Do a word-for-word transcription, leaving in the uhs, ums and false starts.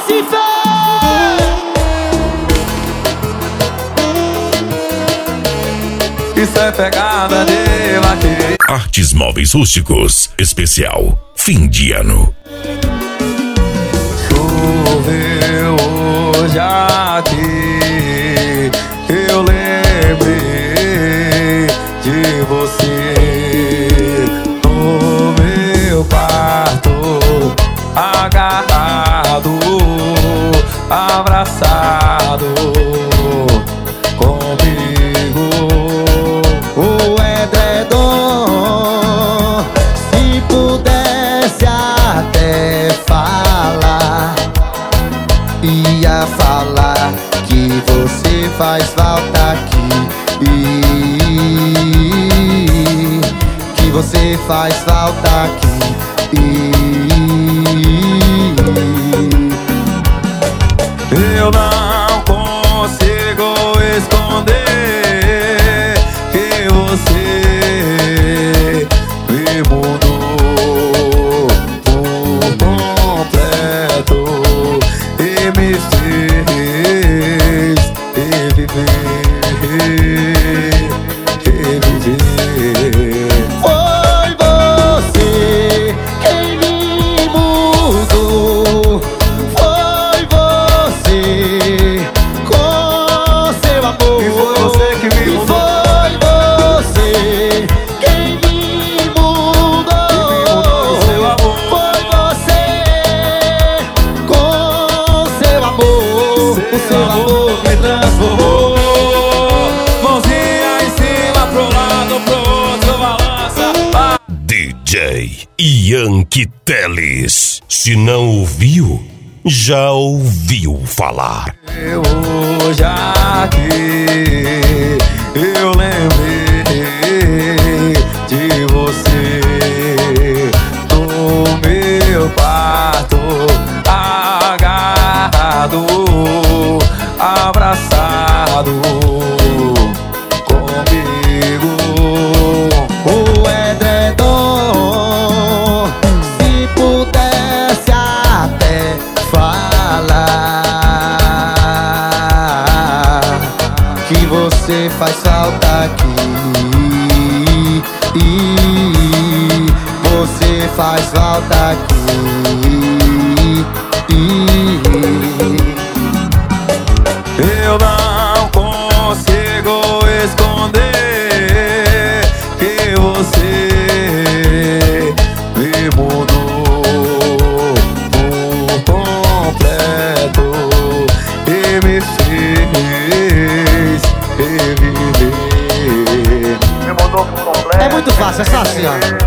Recife! Isso é pegada de vaqueiro. Artes Móveis Rústicos, especial fim de ano. Choveu hoje aqui, eu lembrei de você no meu quarto, agarrado, abraçado comigo. O edredom, se pudesse até falar, ia falar que você faz falta aqui, que você faz falta aqui. Eu não consigo esconder que você me mudou por completo e me fez reviver, reviver. Foi você quem me mudou, foi você com seu amor. E foi você que me E mudou. foi você quem me mudou, E me mudou com seu amor. foi você com seu amor, o seu amor me transformou. Mãozinha em cima, pro lado, pro outro, balança. D J Yankee Teles. Se não ouviu, já ouviu falar. Eu hoje aqui, eu lembrei de você no meu quarto, agarrado, abraçado comigo. o edredom, se pudesse até falar que você faz falta aqui, você faz falta aqui. Eu não consigo esconder que você me mudou por completo e me fez reviver. Me mudou por completo. É muito fácil, é só assim, ó.